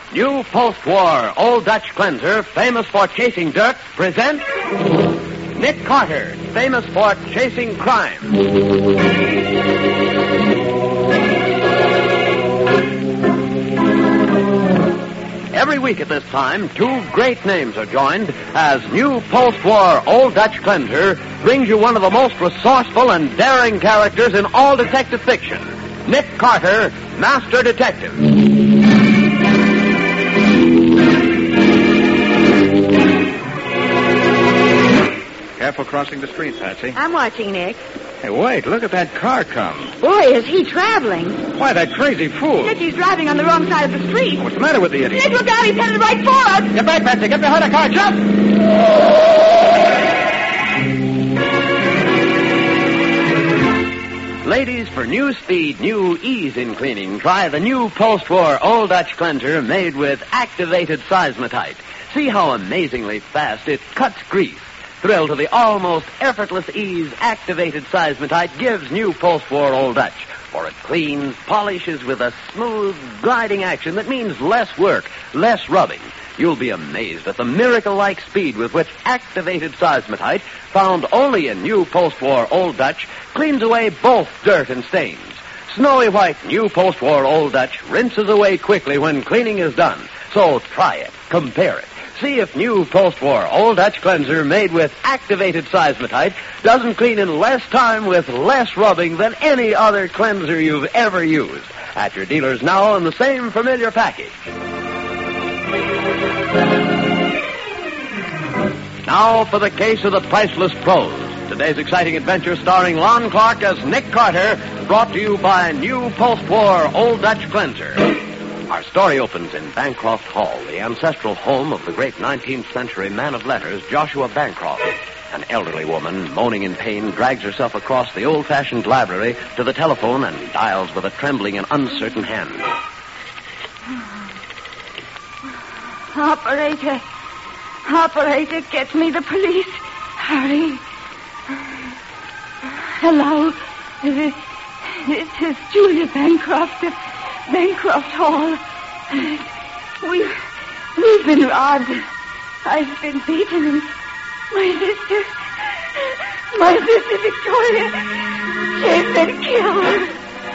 New post-war Old Dutch cleanser, famous for chasing dirt, presents Nick Carter, famous for chasing crime. Every week at this time, two great names are joined as new post-war Old Dutch cleanser brings you one of the most resourceful and daring characters in all detective fiction, Nick Carter, Master Detective. Careful crossing the street, Patsy. I'm watching, Nick. Hey, wait, look at that car come. Boy, is he traveling. Why, that crazy fool. Nick, he's driving on the wrong side of the street. What's the matter with the idiot? Nick, look out, he's headed right for us. Get back, Patsy. Get behind the car. Jump! Ladies, for new speed, new ease in cleaning, try the new post-war Old Dutch cleanser made with activated seismotite. See how amazingly fast it cuts grease. Thrill to the almost effortless ease activated seismotite gives new post-war Old Dutch. For it cleans, polishes with a smooth, gliding action that means less work, less rubbing. You'll be amazed at the miracle-like speed with which activated seismotite, found only in new post-war Old Dutch, cleans away both dirt and stains. Snowy white new post-war Old Dutch rinses away quickly when cleaning is done. So try it, compare it. See if new post-war Old Dutch cleanser made with activated seismotite doesn't clean in less time with less rubbing than any other cleanser you've ever used. At your dealers now in the same familiar package. Now for the case of the priceless pros. Today's exciting adventure starring Lon Clark as Nick Carter, brought to you by new post-war Old Dutch cleanser. Our story opens in Bancroft Hall, the ancestral home of the great 19th century man of letters, Joshua Bancroft. An elderly woman, moaning in pain, drags herself across the old-fashioned library to the telephone and dials with a trembling and uncertain hand. Operator, get me the police. Hurry. Hello. This is Julia Bancroft of Bancroft Hall. We've been robbed. I've been beaten, and my sister Victoria, she's been killed.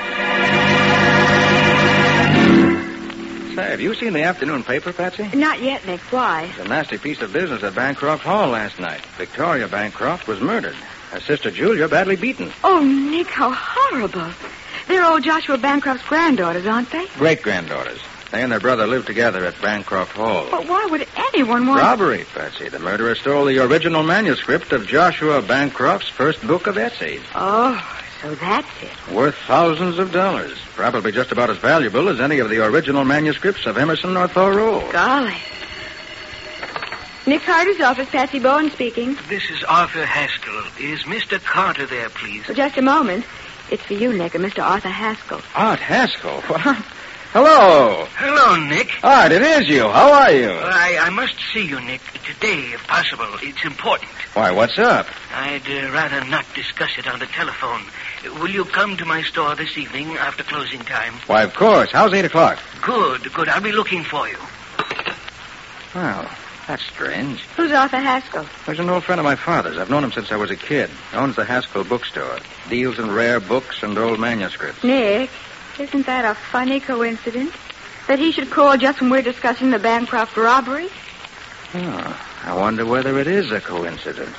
Say, have you seen the afternoon paper, Patsy? Not yet, Nick. Why? It's a nasty piece of business at Bancroft Hall last night. Victoria Bancroft was murdered. Her sister Julia badly beaten. Oh, Nick, how horrible. They're old Joshua Bancroft's granddaughters, aren't they? Great-granddaughters. They and their brother lived together at Bancroft Hall. But why would anyone want... Robbery, Patsy. The murderer stole the original manuscript of Joshua Bancroft's first book of essays. Oh, so that's it. Worth thousands of dollars. Probably just about as valuable as any of the original manuscripts of Emerson or Thoreau. Golly. Nick Carter's office, Patsy Bowen speaking. This is Arthur Haskell. Is Mr. Carter there, please? For just a moment. It's for you, Nick, and Mr. Arthur Haskell. Art Haskell? What? Hello. Hello, Nick. Art, it is you. How are you? I must see you, Nick, today, if possible. It's important. Why, what's up? I'd rather not discuss it on the telephone. Will you come to my store this evening after closing time? Why, of course. How's 8 o'clock? Good. I'll be looking for you. Well, that's strange. Who's Arthur Haskell? He's an old friend of my father's. I've known him since I was a kid. He owns the Haskell bookstore. Deals in rare books and old manuscripts. Nick, isn't that a funny coincidence? That he should call just when we're discussing the Bancroft robbery? Oh, I wonder whether it is a coincidence.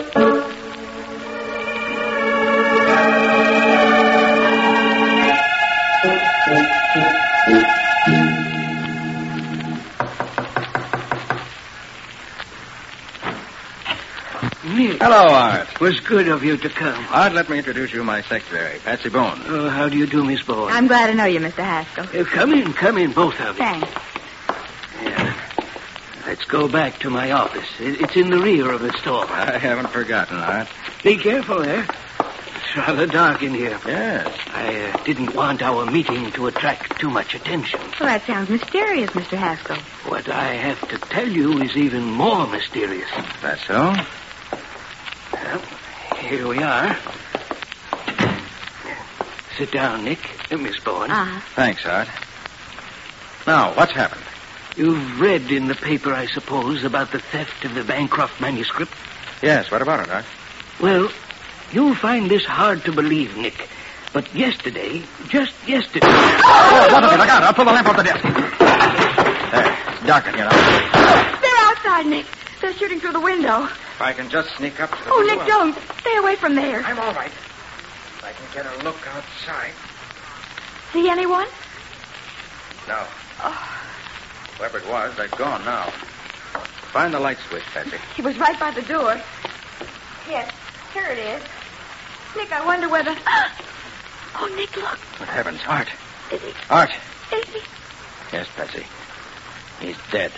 Nick. Hello, Art. It was good of you to come. Art, let me introduce you my secretary, Patsy Bowen. Oh, how do you do, Miss Bowen? I'm glad to know you, Mr. Haskell. Come in, both of you. Thanks. Yeah. Let's go back to my office. It's in the rear of the store. I haven't forgotten, Art. Be careful there. It's rather dark in here. Yes. I didn't want our meeting to attract too much attention. Well, that sounds mysterious, Mr. Haskell. What I have to tell you is even more mysterious. That's so? Well, here we are. Sit down, Nick. Miss Bowen. Uh-huh. Thanks, Art. Now, what's happened? You've read in the paper, I suppose, about the theft of the Bancroft manuscript? Yes, what about it, Arch? Well, you'll find this hard to believe, Nick. But yesterday, just yesterday... Oh, look out. I'll pull the lamp off the desk. There, it's dark in here now. They're outside, Nick. They're shooting through the window. If I can just sneak up to the Oh, window, Nick, don't. Stay away from there. I'm all right. If I can get a look outside. See anyone? No. Oh, Whoever it was, they're gone now. Find the light switch, Patsy. he was right by the door. Yes, here it is. Nick, I wonder whether... Oh, Nick, look. Good heavens, Art. Is he... Art. Is he... Yes, Patsy. He's dead.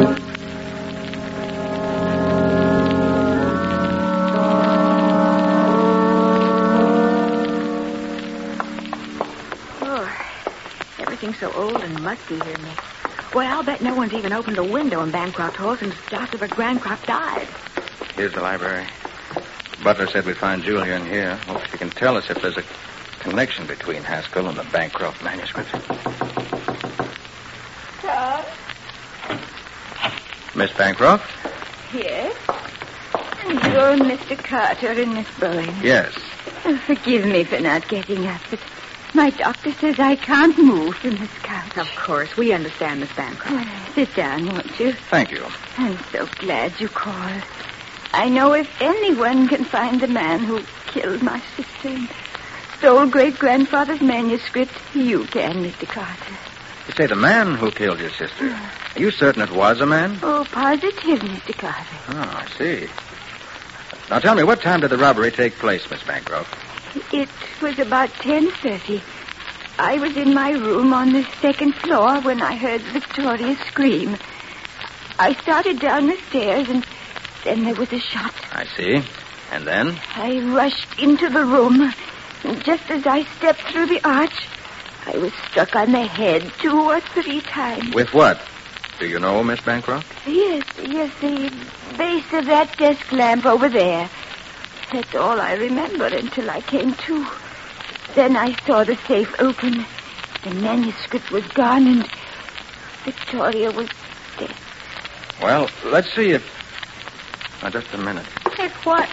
Oh, everything's so old and musty here, Nick. Well, I'll bet no one's even opened a window in Bancroft Hall since Joshua Bancroft died. Here's the library. Butler said we'd find Julia in here. Hope she can tell us if there's a connection between Haskell and the Bancroft manuscript. Charles? Miss Bancroft? Yes? And you're Mr. Carter and Miss Bowen. Yes. Oh, forgive me for not getting up, but my doctor says I can't move from this couch. Of course, we understand, Miss Bancroft. Sit down, won't you? Thank you. I'm so glad you called. I know if anyone can find the man who killed my sister and stole great-grandfather's manuscript, you can, Mr. Carter. You say the man who killed your sister. Are you certain it was a man? Oh, positive, Mr. Carter. Oh, I see. Now tell me, what time did the robbery take place, Miss Bancroft? It was about 10:30. I was in my room on the second floor when I heard Victoria scream. I started down the stairs and then there was a shot. I see. And then? I rushed into the room. And just as I stepped through the arch, I was struck on the head 2 or 3 times. With what? Do you know, Miss Bancroft? Yes, the base of that desk lamp over there. That's all I remember until I came to. Then I saw the safe open. The manuscript was gone and Victoria was dead. Well, let's see if... Now, just a minute. Nick, what?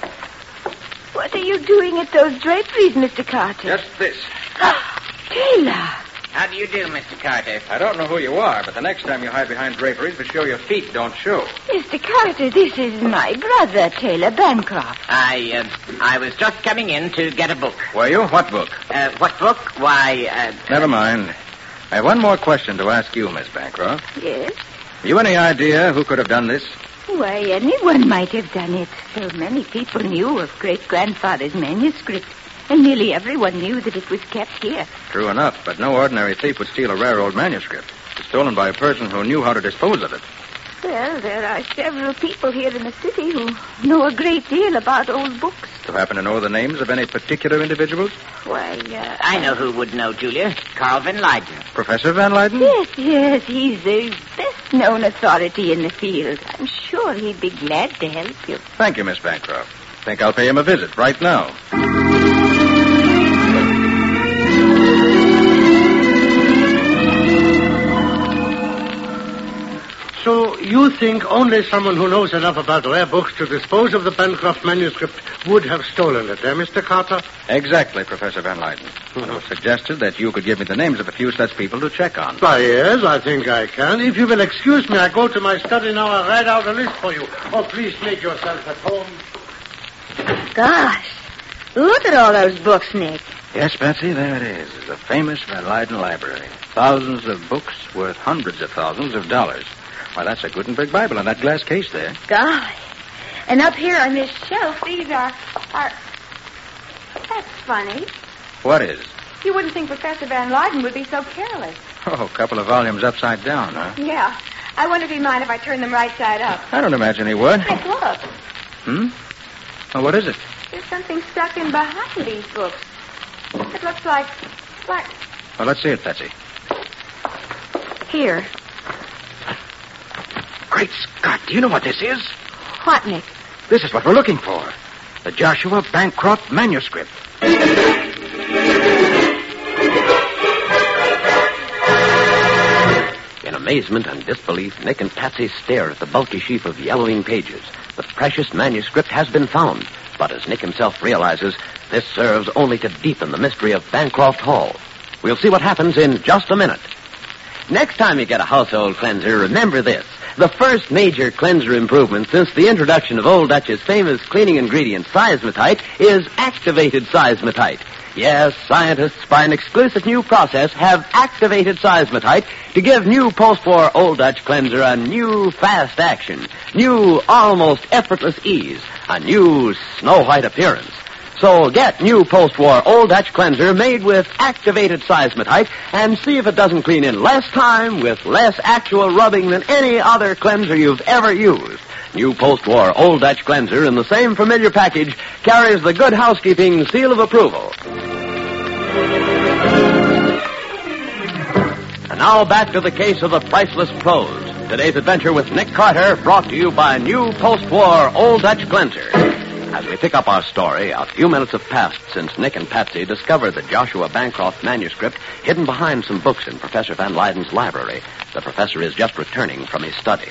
What are you doing at those draperies, Mr. Carter? Just this. Taylor! How do you do, Mr. Carter? I don't know who you are, but the next time you hide behind draperies, be sure your feet don't show. Mr. Carter, this is my brother, Taylor Bancroft. I was just coming in to get a book. Were you? What book? What book? Why, Never mind. I have one more question to ask you, Miss Bancroft. Yes? Have you any idea who could have done this? Why, anyone might have done it. So many people knew of great-grandfather's manuscript, and nearly everyone knew that it was kept here. True enough, but no ordinary thief would steal a rare old manuscript. It's stolen by a person who knew how to dispose of it. Well, there are several people here in the city who know a great deal about old books. Do you happen to know the names of any particular individuals? Why, I know who would know, Julia. Carl Van Leyden. Professor Van Leyden? Yes, he's the best-known authority in the field. I'm sure he'd be glad to help you. Thank you, Miss Bancroft. Think I'll pay him a visit right now. So you think only someone who knows enough about rare books to dispose of the Bancroft manuscript would have stolen it, Mr. Carter? Exactly, Professor Van Leyden. It was suggested that you could give me the names of a few such people to check on. Why, yes, I think I can. If you will excuse me, I go to my study now and write out a list for you. Oh, please make yourself at home. Gosh, look at all those books, Nick. Yes, Betsy, there it is. The famous Van Leyden Library. Thousands of books worth hundreds of thousands of dollars. Why, that's a Gutenberg Bible in that glass case there. Golly. And up here on this shelf, these are... That's funny. What is? You wouldn't think Professor Van Leyden would be so careless. Oh, a couple of volumes upside down, huh? Yeah. I wonder if he'd mind if I turn them right side up. I don't imagine he would. Nick, look. Well, what is it? There's something stuck in behind these books. It looks like... Well, let's see it, Betsy. Here. Great Scott, do you know what this is? What, Nick? This is what we're looking for. The Joshua Bancroft manuscript. In a amazement and disbelief, Nick and Patsy stare at the bulky sheaf of yellowing pages. The precious manuscript has been found, but as Nick himself realizes, this serves only to deepen the mystery of Bancroft Hall. We'll see what happens in just a minute. Next time you get a household cleanser, remember this. The first major cleanser improvement since the introduction of Old Dutch's famous cleaning ingredient, Seismithite, is activated Seismithite. Yes, scientists, by an exclusive new process, have activated Seismithite to give new post-war Old Dutch cleanser a new fast action, new almost effortless ease, a new snow-white appearance. So get new post-war Old Dutch cleanser made with activated Seismithite and see if it doesn't clean in less time with less actual rubbing than any other cleanser you've ever used. New post-war Old Dutch cleanser in the same familiar package carries the Good Housekeeping seal of approval. And now back to the case of the priceless prose. Today's adventure with Nick Carter, brought to you by new post-war Old Dutch cleanser. As we pick up our story, a few minutes have passed since Nick and Patsy discovered the Joshua Bancroft manuscript hidden behind some books in Professor Van Lyden's library. The professor is just returning from his study.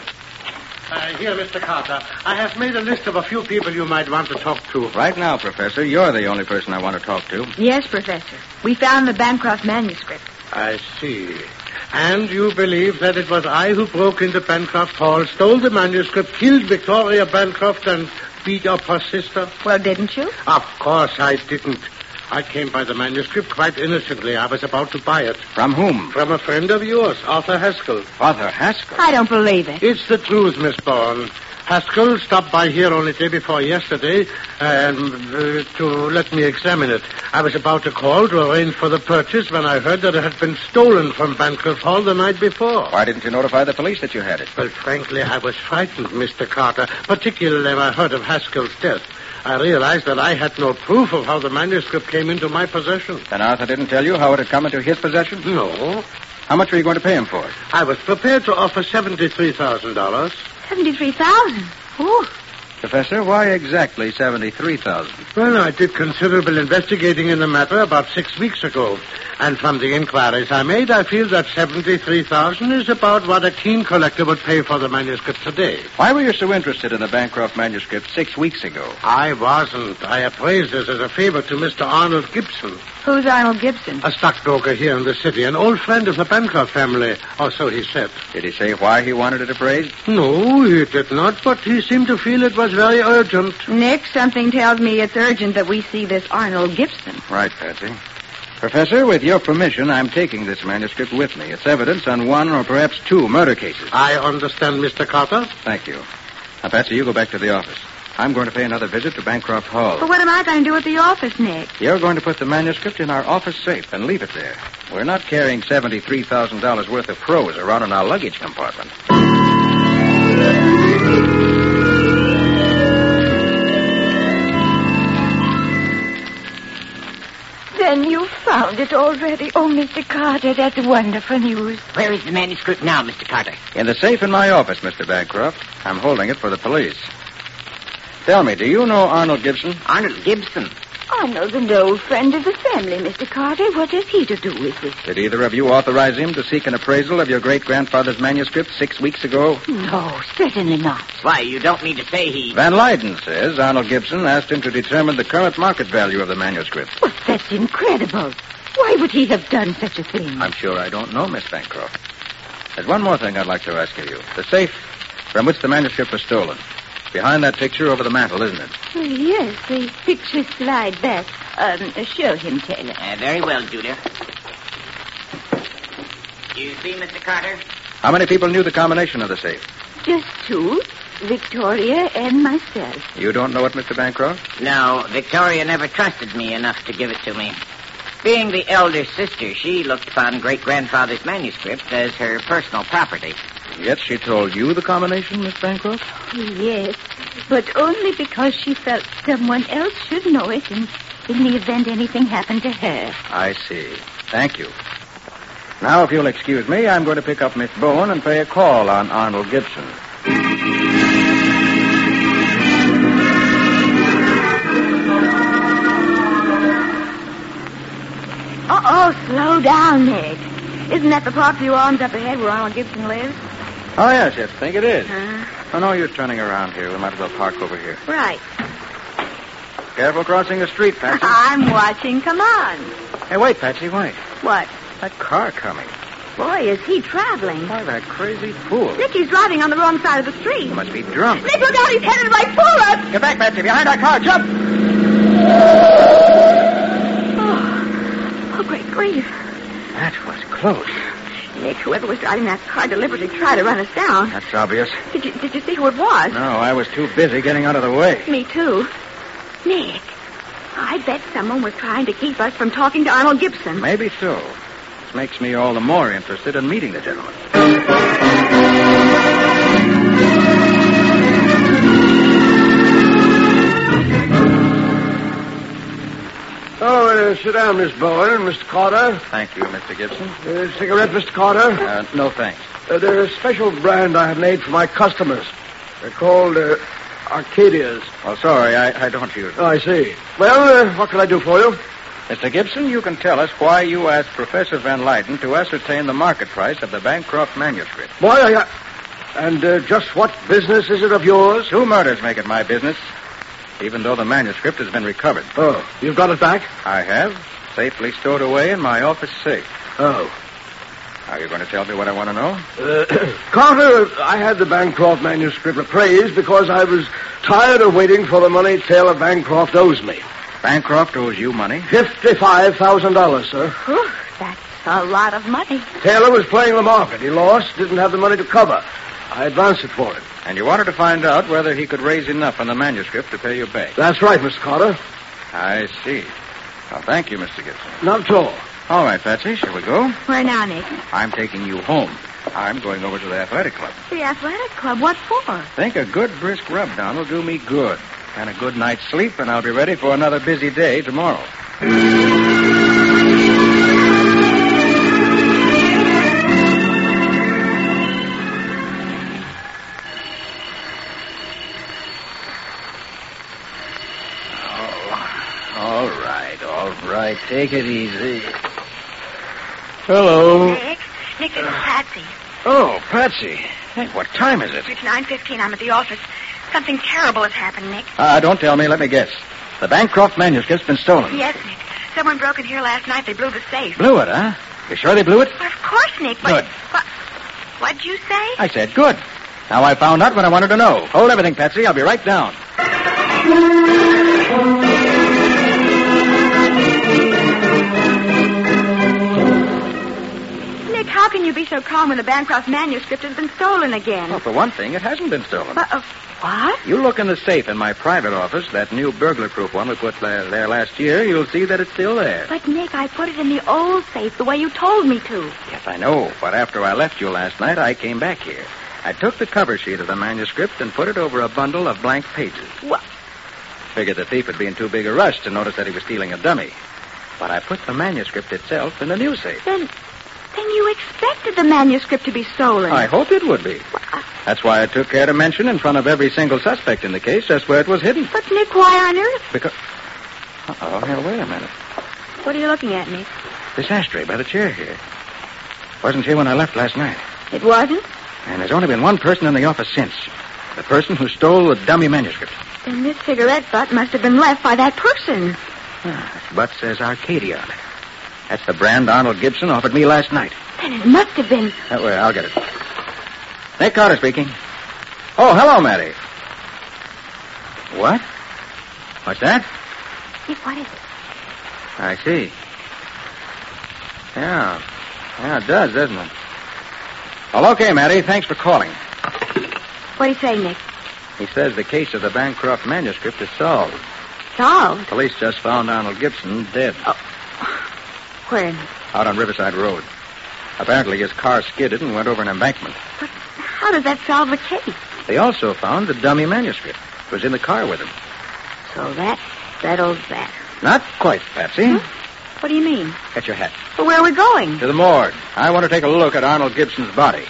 Here, Mr. Carter. I have made a list of a few people you might want to talk to. Right now, Professor, you're the only person I want to talk to. Yes, Professor. We found the Bancroft manuscript. I see. And you believe that it was I who broke into Bancroft Hall, stole the manuscript, killed Victoria Bancroft, and beat up her sister? Well, didn't you? Of course I didn't. I came by the manuscript quite innocently. I was about to buy it. From whom? From a friend of yours, Arthur Haskell. Arthur Haskell? I don't believe it. It's the truth, Miss Bourne. Haskell stopped by here only day before yesterday to let me examine it. I was about to call to arrange for the purchase when I heard that it had been stolen from Bancroft Hall the night before. Why didn't you notify the police that you had it? Well, frankly, I was frightened, Mr. Carter, particularly when I heard of Haskell's death. I realized that I had no proof of how the manuscript came into my possession. Then Arthur didn't tell you how it had come into his possession? No. How much were you going to pay him for it? I was prepared to offer $73,000. 73,000. Ooh. Professor, why exactly $73,000? Well, I did considerable investigating in the matter about 6 weeks ago. And from the inquiries I made, I feel that $73,000 is about what a keen collector would pay for the manuscript today. Why were you so interested in the Bancroft manuscript 6 weeks ago? I wasn't. I appraised this as a favor to Mr. Arnold Gibson, Who's Arnold Gibson? a stockbroker here in the city, an old friend of the Bancroft family, or so he said. Did he say why he wanted it appraised? No, he did not, but he seemed to feel it was very urgent. Nick, something tells me it's urgent that we see this Arnold Gibson. Right, Patsy. Professor, with your permission, I'm taking this manuscript with me. It's evidence on one or perhaps two murder cases. I understand, Mr. Carter. Thank you. Now, Patsy, you go back to the office. I'm going to pay another visit to Bancroft Hall. But what am I going to do at the office, Nick? You're going to put the manuscript in our office safe and leave it there. We're not carrying $73,000 worth of prose around in our luggage compartment. Then you found it already. Oh, Mr. Carter, that's wonderful news. Where is the manuscript now, Mr. Carter? In the safe in my office, Mr. Bancroft. I'm holding it for the police. Tell me, do you know Arnold Gibson? Arnold Gibson. Arnold's an old friend of the family, Mr. Carter. What has he to do with this? Did either of you authorize him to seek an appraisal of your great-grandfather's manuscript 6 weeks ago? No, certainly not. Why, you don't mean to say he... Van Lyden says Arnold Gibson asked him to determine the current market value of the manuscript. But that's incredible. Why would he have done such a thing? I'm sure I don't know, Miss Bancroft. There's one more thing I'd like to ask of you. The safe from which the manuscript was stolen. Behind that picture over the mantel, isn't it? Yes, the pictures slide back. Show him, Taylor. Very well, Julia. You see, Mr. Carter? How many people knew the combination of the safe? Just two, Victoria and myself. You don't know it, Mr. Bancroft? No, Victoria never trusted me enough to give it to me. Being the elder sister, she looked upon great-grandfather's manuscript as her personal property. Yet she told you the combination, Miss Bancroft? Yes, but only because she felt someone else should know it in the event anything happened to her. I see. Thank you. Now, if you'll excuse me, I'm going to pick up Miss Bowen and pay a call on Arnold Gibson. Oh, slow down, Nick. Isn't that the Parkview Arms up ahead where Arnold Gibson lives? Oh, yes, I think it is. Uh-huh. Oh, no use turning around here. We might as well park over here. Right. Careful crossing the street, Patsy. I'm watching. Come on. Hey, wait, Patsy, wait. What? That car coming. Boy, is he traveling. Why, that crazy fool. Nick, he's driving on the wrong side of the street. He must be drunk. Nick, look out. He's headed right for us. Get back, Patsy. Behind our car. Jump! Oh, great grief. That was close. Nick, whoever was driving that car deliberately tried to run us down. That's obvious. Did you see who it was? No, I was too busy getting out of the way. Me, too. Nick, I bet someone was trying to keep us from talking to Arnold Gibson. Maybe so. This makes me all the more interested in meeting the gentleman. Oh, sit down, Miss Bowen. Mr. Carter. Thank you, Mr. Gibson. Cigarette, Mr. Carter? No, thanks. They're a special brand I have made for my customers. They're called Arcadias. Well, sorry, I don't use them. Oh, I see. Well, what can I do for you? Mr. Gibson, you can tell us why you asked Professor Van Leyden to ascertain the market price of the Bancroft manuscript. Why, and just what business is it of yours? 2 murders make it my business, even though the manuscript has been recovered. Oh, you've got it back? I have, safely stowed away in my office safe. Oh. Are you going to tell me what I want to know? Carter, I had the Bancroft manuscript appraised because I was tired of waiting for the money Taylor Bancroft owes me. Bancroft owes you money? $55,000, sir. Whew, that's a lot of money. Taylor was playing the market. He lost, didn't have the money to cover. I advanced it for him. And you wanted to find out whether he could raise enough on the manuscript to pay you back. That's right, Mr. Carter. I see. Well, thank you, Mr. Gibson. Not at all. All right, Patsy, shall we go? Where now, Nick? I'm taking you home. I'm going over to the athletic club. The athletic club? What for? Think a good brisk rub down will do me good. And a good night's sleep, and I'll be ready for another busy day tomorrow. All right. Take it easy. Hello. Nick, this is Patsy. Oh, Patsy. Hey, what time is it? It's 9:15. I'm at the office. Something terrible has happened, Nick. Don't tell me. Let me guess. The Bancroft manuscript's been stolen. Yes, Nick. Someone broke in here last night. They blew the safe. Blew it, huh? You sure they blew it? Well, of course, Nick. Good. What'd you say? I said good. Now I found out what I wanted to know. Hold everything, Patsy. I'll be right down. Nick, how can you be so calm when the Bancroft manuscript has been stolen again? Well, for one thing, it hasn't been stolen. What? You look in the safe in my private office, that new burglar-proof one we put there last year, you'll see that it's still there. But, Nick, I put it in the old safe the way you told me to. Yes, I know. But after I left you last night, I came back here. I took the cover sheet of the manuscript and put it over a bundle of blank pages. What? Figured the thief would be in too big a rush to notice that he was stealing a dummy. But I put the manuscript itself in the new safe. Then you expected the manuscript to be stolen. I hoped it would be. That's why I took care to mention in front of every single suspect in the case just where it was hidden. But, Nick, why on earth? Because... Now, wait a minute. What are you looking at, Nick? This ashtray by the chair here. Wasn't here when I left last night. It wasn't? And there's only been one person in the office since. The person who stole the dummy manuscript. Then this cigarette butt must have been left by that person. This butt says Arcadia on it. That's the brand Arnold Gibson offered me last night. Then it must have been... Wait, I'll get it. Nick Carter speaking. Oh, hello, Matty. What? What's that? Nick, what is it? I see. Yeah, it does, doesn't it? Well, okay, Matty. Thanks for calling. What do you say, Nick? He says the case of the Bancroft manuscript is solved. Solved? Police just found Arnold Gibson dead. Oh. Where? Out on Riverside Road. Apparently his car skidded and went over an embankment. But how does that solve the case? They also found the dummy manuscript. It was in the car with him. So that settles that. Not quite, Patsy. What do you mean? Get your hat. Well, where are we going? To the morgue. I want to take a look at Arnold Gibson's body.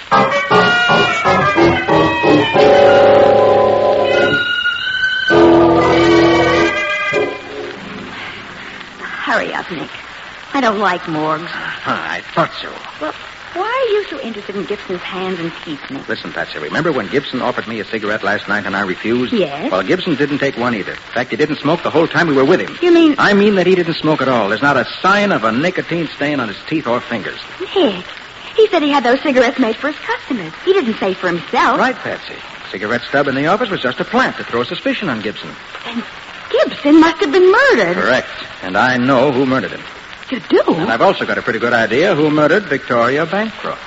Hurry up, Nick. I don't like morgues. I thought so. Well, Why are you so interested in Gibson's hands and teeth, Nick? Listen, Patsy, remember when Gibson offered me a cigarette last night and I refused? Yes. Well, Gibson didn't take one either. In fact, he didn't smoke the whole time we were with him. You mean... I mean that he didn't smoke at all. There's not a sign of a nicotine stain on his teeth or fingers. Nick, he said he had those cigarettes made for his customers. He didn't say for himself. Right, Patsy. Cigarette stub in the office was just a plant to throw suspicion on Gibson. Then Gibson must have been murdered. Correct. And I know who murdered him. You do? And I've also got a pretty good idea who murdered Victoria Bancroft.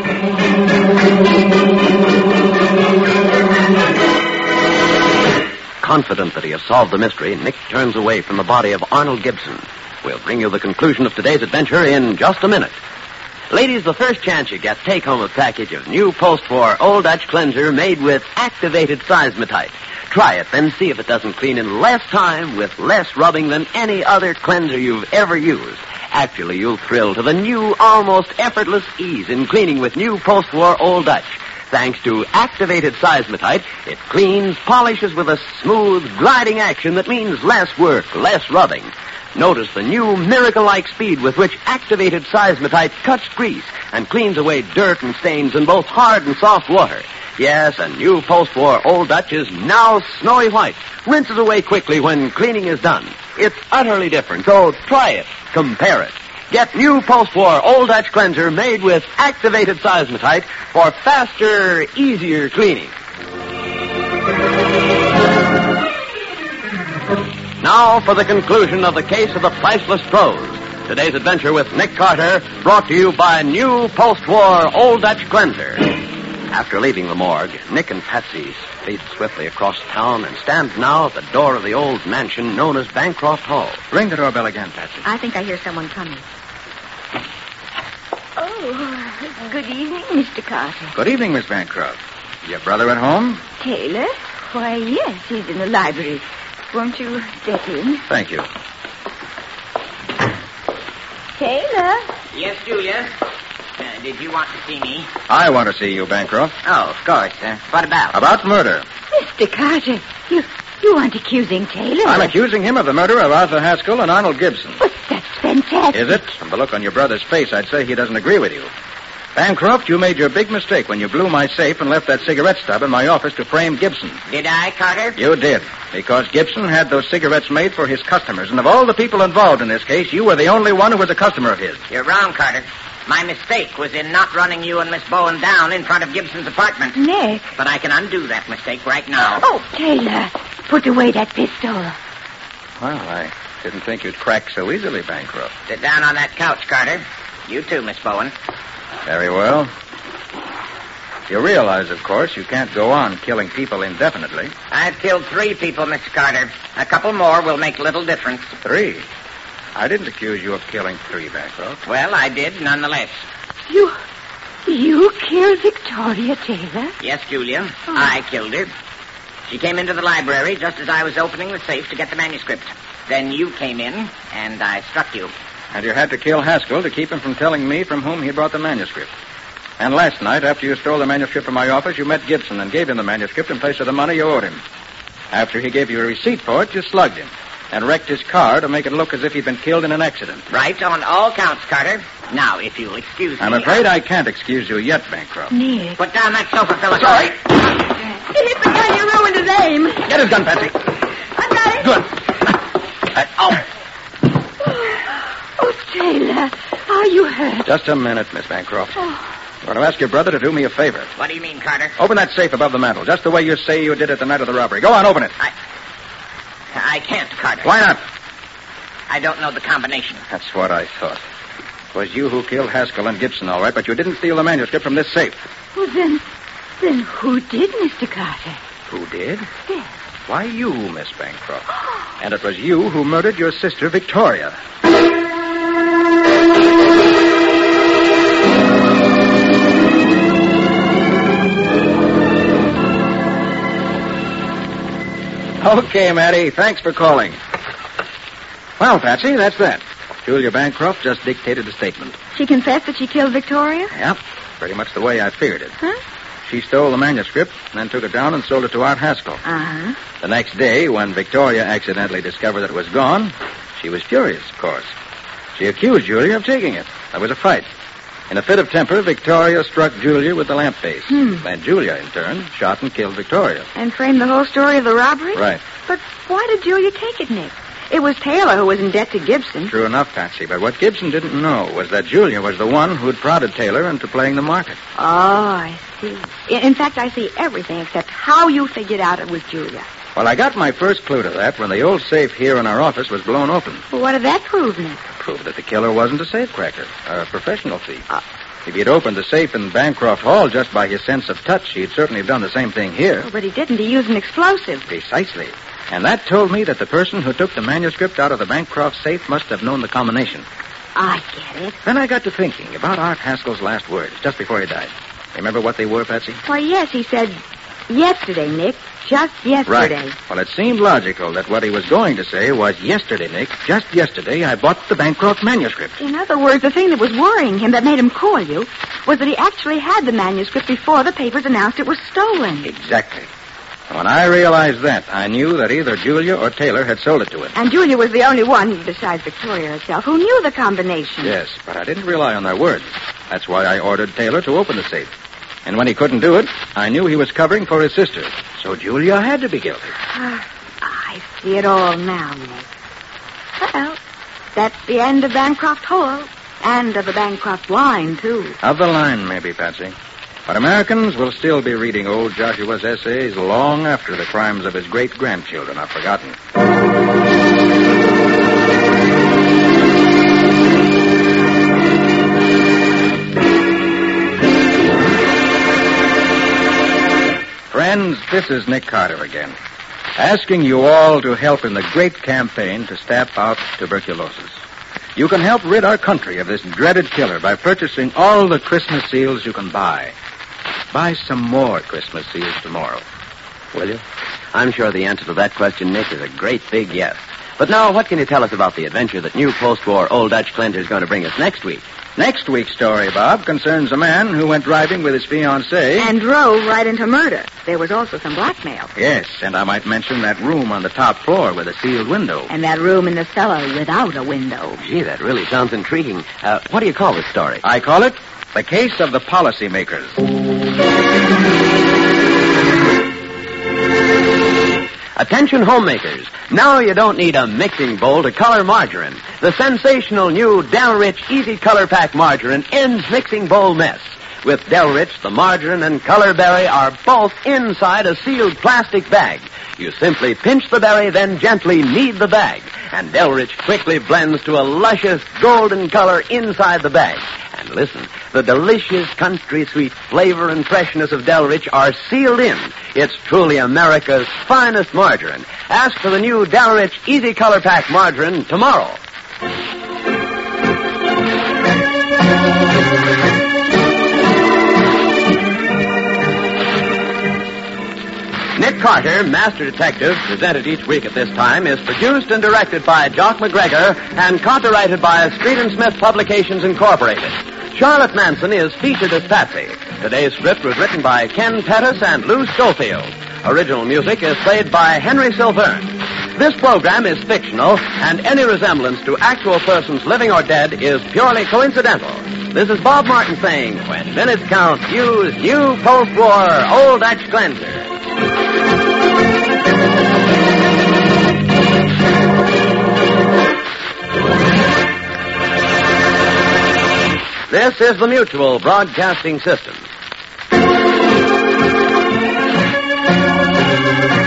Confident that he has solved the mystery, Nick turns away from the body of Arnold Gibson. We'll bring you the conclusion of today's adventure in just a minute. Ladies, the first chance you get, take home a package of new Post-4 Old Dutch Cleanser made with activated seismotite. Try it, then see if it doesn't clean in less time with less rubbing than any other cleanser you've ever used. Actually, you'll thrill to the new, almost effortless ease in cleaning with new Post-4 Old Dutch. Thanks to activated seismotite, it cleans, polishes with a smooth, gliding action that means less work, less rubbing. Notice the new miracle-like speed with which activated seismotite cuts grease and cleans away dirt and stains in both hard and soft water. Yes, a new Post-4 Old Dutch is now snowy white. Rinses away quickly when cleaning is done. It's utterly different, so try it. Compare it. Get new Post-4 Old Dutch Cleanser made with activated seismotite for faster, easier cleaning. Now for the conclusion of the case of the priceless Prose. Today's adventure with Nick Carter, brought to you by new Post-4 Old Dutch Cleanser. After leaving the morgue, Nick and Patsy speed swiftly across town and stand now at the door of the old mansion known as Bancroft Hall. Ring the doorbell again, Patsy. I think I hear someone coming. Oh, good evening, Mr. Carter. Good evening, Miss Bancroft. Your brother at home? Taylor? Why, yes, he's in the library. Won't you step in? Thank you. Taylor? Yes, Julia? Did you want to see me? I want to see you, Bancroft. Oh, of course. What about? About murder. Mr. Carter, you aren't accusing Taylor. I'm accusing him of the murder of Arthur Haskell and Arnold Gibson. But that's fantastic. Is it? From the look on your brother's face, I'd say he doesn't agree with you. Bancroft, you made your big mistake when you blew my safe and left that cigarette stub in my office to frame Gibson. Did I, Carter? You did, because Gibson had those cigarettes made for his customers, and of all the people involved in this case, you were the only one who was a customer of his. You're wrong, Carter. My mistake was in not running you and Miss Bowen down in front of Gibson's apartment. Nick. But I can undo that mistake right now. Oh, Taylor, put away that pistol. Well, I didn't think you'd crack so easily, Bancroft. Sit down on that couch, Carter. You too, Miss Bowen. Very well. You realize, of course, you can't go on killing people indefinitely. I've killed 3 people, Mr. Carter. A couple more will make little difference. 3? I didn't accuse you of killing 3, Bancroft. Well, I did, nonetheless. You killed Victoria Taylor? Yes, Julia. I killed her. She came into the library just as I was opening the safe to get the manuscript. Then you came in, and I struck you. And you had to kill Haskell to keep him from telling me from whom he brought the manuscript. And last night, after you stole the manuscript from my office, you met Gibson and gave him the manuscript in place of the money you owed him. After he gave you a receipt for it, you slugged him and wrecked his car to make it look as if he'd been killed in an accident. Right on all counts, Carter. Now, if you'll excuse me... I'm afraid I can't excuse you yet, Bancroft. Nick. Put down that sofa, Phyllis. Sorry. He hit the gun. You ruined his aim. Get his gun, Patsy. I got it. Good. Oh, Taylor, are you hurt? Just a minute, Miss Bancroft. I'm going to ask your brother to do me a favor. What do you mean, Carter? Open that safe above the mantel, just the way you say you did it the night of the robbery. Go on, open it. I can't, Carter. Why not? I don't know the combination. That's what I thought. It was you who killed Haskell and Gibson, all right, but you didn't steal the manuscript from this safe. Well, then who did, Mr. Carter? Who did? Yes. Why, you, Miss Bancroft. And it was you who murdered your sister, Victoria. Okay, Matty, thanks for calling. Well, Patsy, that's that. Julia Bancroft just dictated a statement. She confessed that she killed Victoria? Yep, pretty much the way I figured it. Huh? She stole the manuscript, then took it down and sold it to Art Haskell. Uh-huh. The next day, when Victoria accidentally discovered that it was gone, she was furious, of course. She accused Julia of taking it. There was a fight. In a fit of temper, Victoria struck Julia with the lamp base. And Julia, in turn, shot and killed Victoria. And framed the whole story of the robbery? Right. But why did Julia take it, Nick? It was Taylor who was in debt to Gibson. True enough, Patsy, but what Gibson didn't know was that Julia was the one who'd prodded Taylor into playing the market. Oh, I see. In fact, I see everything except how you figured out it was Julia. Well, I got my first clue to that when the old safe here in our office was blown open. Well, what did that prove, Nick? Proved that the killer wasn't a safecracker, a professional thief. If he'd opened the safe in Bancroft Hall just by his sense of touch, he'd certainly have done the same thing here. Oh, but he didn't. He used an explosive. Precisely. And that told me that the person who took the manuscript out of the Bancroft safe must have known the combination. I get it. Then I got to thinking about Art Haskell's last words, just before he died. Remember what they were, Patsy? Why, yes, he said, yesterday, Nick. Just yesterday. Right. Well, it seemed logical that what he was going to say was, yesterday, Nick, just yesterday, I bought the Bancroft manuscript. In other words, the thing that was worrying him that made him call you was that he actually had the manuscript before the papers announced it was stolen. Exactly. When I realized that, I knew that either Julia or Taylor had sold it to him. And Julia was the only one, besides Victoria herself, who knew the combination. Yes, but I didn't rely on their words. That's why I ordered Taylor to open the safe. And when he couldn't do it, I knew he was covering for his sister. So Julia had to be guilty. I see it all now, Nick. Well, that's the end of Bancroft Hall. And of the Bancroft line, too. Of the line, maybe, Patsy. But Americans will still be reading old Joshua's essays long after the crimes of his great-grandchildren are forgotten. Friends, this is Nick Carter again, asking you all to help in the great campaign to stamp out tuberculosis. You can help rid our country of this dreaded killer by purchasing all the Christmas seals you can buy. Buy some more Christmas seals tomorrow. Will you? I'm sure the answer to that question, Nick, is a great big yes. But now, what can you tell us about the adventure that new post-war Old Dutch Clinter is going to bring us next week? Next week's story, Bob, concerns a man who went driving with his fiancée. And drove right into murder. There was also some blackmail. Yes, and I might mention that room on the top floor with a sealed window. And that room in the cellar without a window. Gee, that really sounds intriguing. What do you call this story? I call it The Case of the Policymakers. Attention homemakers. Now you don't need a mixing bowl to color margarine. The sensational new Del Rich Easy Color Pack margarine ends mixing bowl mess. With Del Rich, the margarine and color berry are both inside a sealed plastic bag. You simply pinch the berry, then gently knead the bag. And Del Rich quickly blends to a luscious golden color inside the bag. And listen, the delicious country sweet flavor and freshness of Del Rich are sealed in. It's truly America's finest margarine. Ask for the new Del Rich Easy Color Pack margarine tomorrow. Nick Carter, Master Detective, presented each week at this time, is produced and directed by Jock McGregor and copyrighted by Street and Smith Publications Incorporated. Charlotte Manson is featured as Patsy. Today's script was written by Ken Pettis and Lou Schofield. Original music is played by Henry Silverne. This program is fictional, and any resemblance to actual persons living or dead is purely coincidental. This is Bob Martin saying, when minutes count, use new post-war Old Dutch Cleanser. This is the Mutual Broadcasting System.